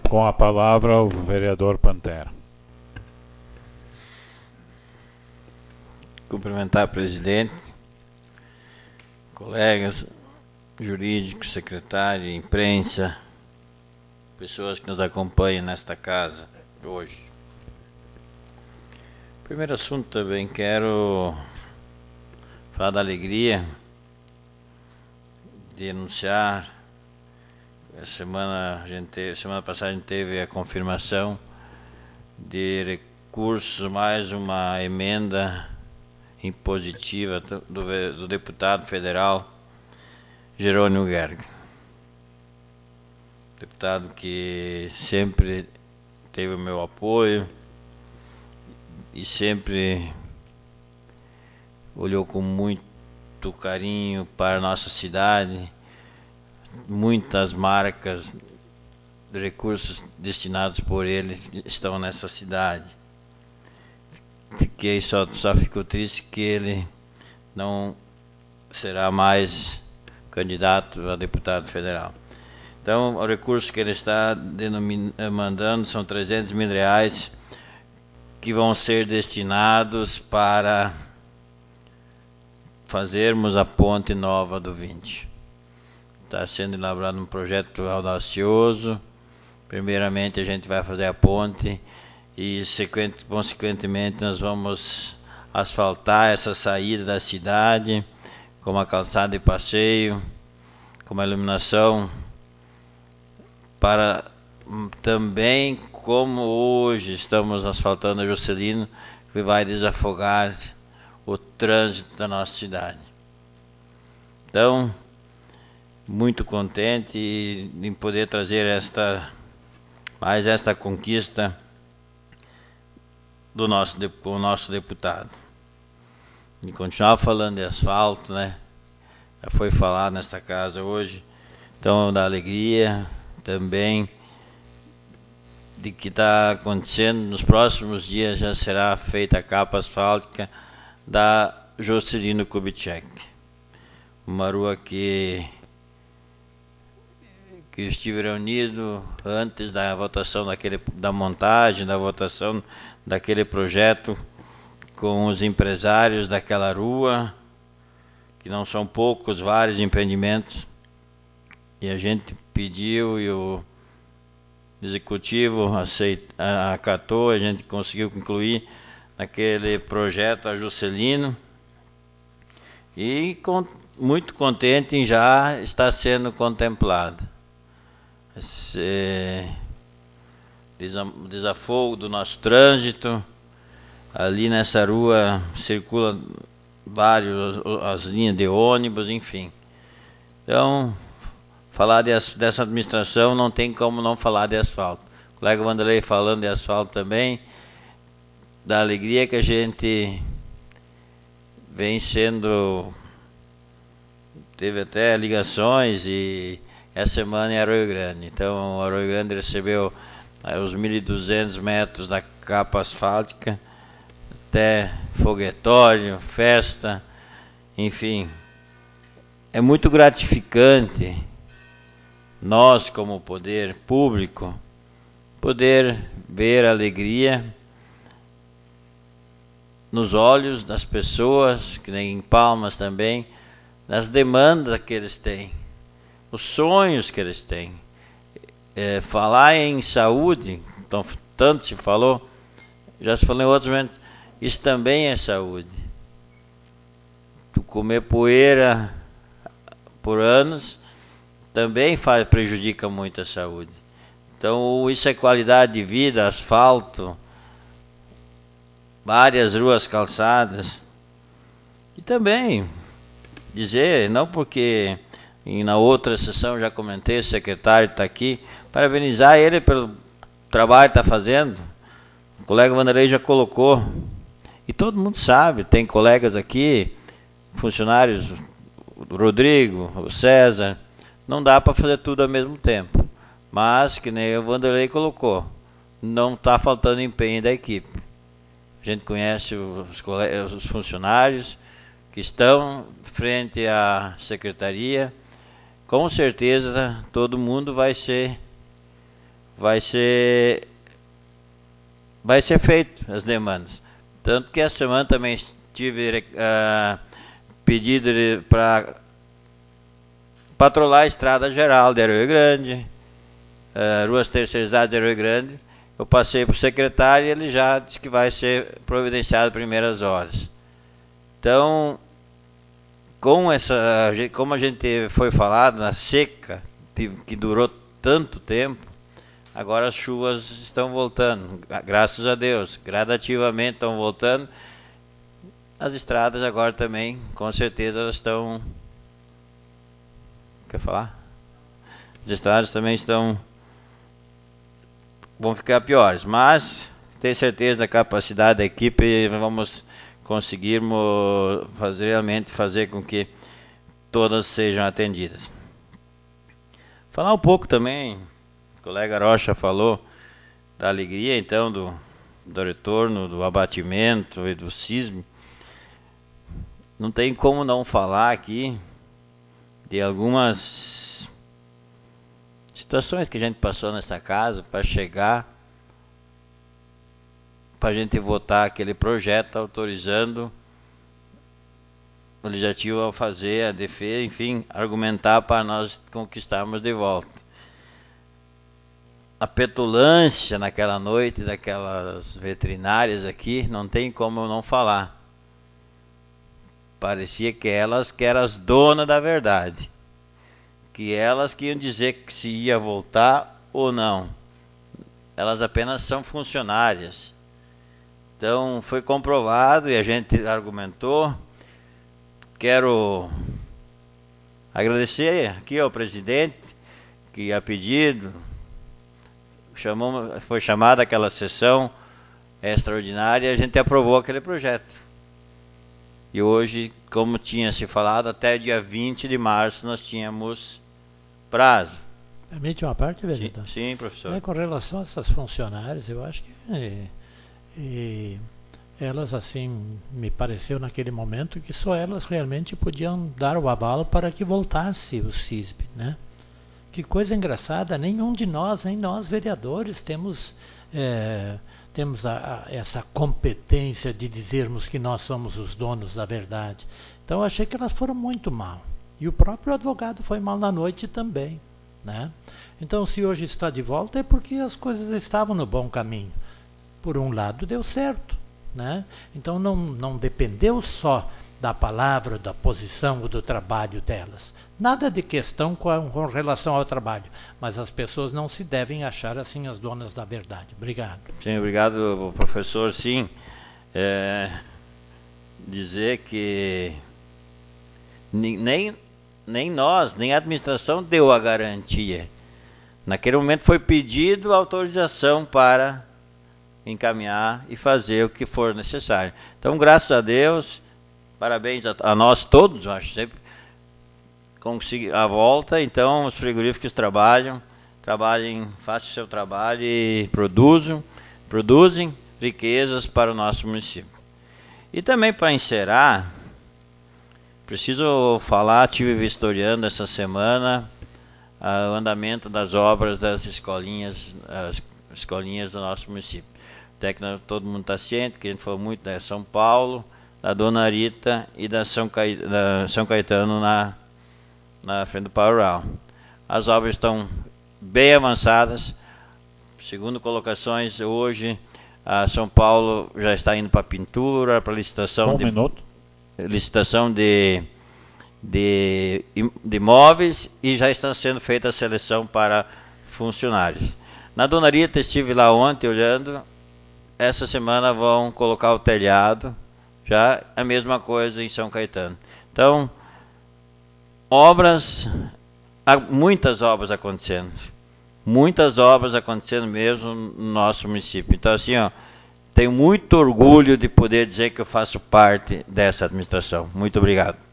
Com a palavra o vereador Pantera. Cumprimentar o presidente, colegas jurídicos, secretário, imprensa, pessoas que nos acompanham nesta casa hoje. Primeiro assunto também quero falar da alegria de anunciar. Semana passada a gente teve a confirmação de recursos, mais uma emenda impositiva do deputado federal Jerônimo Gerg. Deputado que sempre teve o meu apoio e sempre olhou com muito carinho para a nossa cidade. Muitas marcas de recursos destinados por ele estão nessa cidade. Só fico triste que ele não será mais candidato a deputado federal. Então, o recurso que ele está mandando são R$300 mil que vão ser destinados para fazermos a ponte nova do 20. Está sendo elaborado um projeto audacioso. Primeiramente a gente vai fazer a ponte e consequentemente nós vamos asfaltar essa saída da cidade, com uma calçada de passeio, com uma iluminação, para também, como hoje estamos asfaltando a Juscelino, que vai desafogar o trânsito da nossa cidade. Então, muito contente em poder trazer esta conquista com o nosso deputado. E continuar falando de asfalto, né? Já foi falado nesta casa hoje. Então, da alegria também de que está acontecendo. Nos próximos dias já será feita a capa asfáltica da Juscelino Kubitschek. Uma rua que estive reunido antes da votação da montagem, da votação daquele projeto com os empresários daquela rua, que não são poucos, vários empreendimentos, e a gente pediu e o executivo acatou, a gente conseguiu concluir naquele projeto a Juscelino, e muito contente em já estar sendo contemplado. Esse desafogo do nosso trânsito. Ali nessa rua circula as linhas de ônibus, enfim. Então, falar dessa administração não tem como não falar de asfalto. O colega Wanderlei falando de asfalto também, da alegria que a gente vem sendo. Teve até ligações e essa semana em Arroio Grande. Então, Arroio Grande recebeu os 1.200 metros da capa asfáltica, até foguetório, festa, enfim. É muito gratificante nós, como poder público, poder ver a alegria nos olhos das pessoas, que nem em Palmas também, nas demandas que eles têm, os sonhos que eles têm. Falar em saúde, então, tanto se falou, já se falou em outros momentos, isso também é saúde. Tu comer poeira por anos também prejudica muito a saúde. Então, isso é qualidade de vida, asfalto, várias ruas calçadas. E também dizer, não porque na outra sessão já comentei, o secretário está aqui, parabenizar ele pelo trabalho que está fazendo. O colega Wanderlei já colocou. E todo mundo sabe, tem colegas aqui, funcionários, o Rodrigo, o César, não dá para fazer tudo ao mesmo tempo. Mas, que nem o Wanderlei colocou, não está faltando empenho da equipe. A gente conhece os funcionários que estão frente à secretaria. Com certeza todo mundo vai vai ser feito as demandas. Tanto que essa semana também tive pedido para patrolar a estrada geral de Rio Grande, ruas terceirizadas de Rio Grande. Eu passei para o secretário e ele já disse que vai ser providenciado primeiras horas. Então, como a gente foi falado na seca, que durou tanto tempo, agora as chuvas estão voltando, graças a Deus, gradativamente estão voltando. As estradas agora também, com certeza, elas estão... Quer falar? As estradas também vão ficar piores, mas tenho certeza da capacidade da equipe, vamos conseguir realmente fazer com que todas sejam atendidas. Falar um pouco também, o colega Rocha falou da alegria, então, do retorno, do abatimento e do sismo. Não tem como não falar aqui de algumas situações que a gente passou nessa casa para chegar, para a gente votar aquele projeto autorizando o legislativo a fazer a defesa, enfim, argumentar para nós conquistarmos de volta. A petulância naquela noite daquelas veterinárias aqui, não tem como eu não falar. Parecia que elas que eram as donas da verdade. Que elas que iam dizer que se ia voltar ou não. Elas apenas são funcionárias. Então foi comprovado e a gente argumentou. Quero agradecer aqui ao presidente que a pedido foi chamada aquela sessão extraordinária e a gente aprovou aquele projeto. E hoje, como tinha se falado, até dia 20 de março nós tínhamos prazo. Permite uma parte, vereador? Sim, professor. Com relação a essas funcionárias, eu acho que elas, assim, me pareceu naquele momento que só elas realmente podiam dar o aval para que voltasse o CISB, né? Que coisa engraçada, nenhum de nós, nem nós vereadores, temos essa competência de dizermos que nós somos os donos da verdade. Então eu achei que elas foram muito mal. E o próprio advogado foi mal na noite também, né? Então, se hoje está de volta é porque as coisas estavam no bom caminho. Por um lado deu certo, né? Então não dependeu só da palavra, da posição ou do trabalho delas. Nada de questão com relação ao trabalho, mas as pessoas não se devem achar assim as donas da verdade. Obrigado. Sim, obrigado, professor. Sim, dizer que nem nós, nem a administração deu a garantia. Naquele momento foi pedido autorização para encaminhar e fazer o que for necessário. Então, graças a Deus, parabéns a nós todos, eu acho, sempre conseguir a volta. Então, os frigoríficos trabalhem, façam o seu trabalho e produzem riquezas para o nosso município. E também para encerrar, preciso falar, estive vistoriando essa semana o andamento das obras das escolinhas, as escolinhas do nosso município. Até que todo mundo está ciente, que a gente falou muito da São Paulo, da Dona Rita e da São Caetano na frente do Power Rural. As obras estão bem avançadas. Segundo colocações, hoje a São Paulo já está indo para pintura, para licitação de imóveis e já está sendo feita a seleção para funcionários. Na Dona Rita estive lá ontem olhando. Essa semana vão colocar o telhado, já a mesma coisa em São Caetano. Então, há muitas obras acontecendo mesmo no nosso município. Então, assim, tenho muito orgulho de poder dizer que eu faço parte dessa administração. Muito obrigado.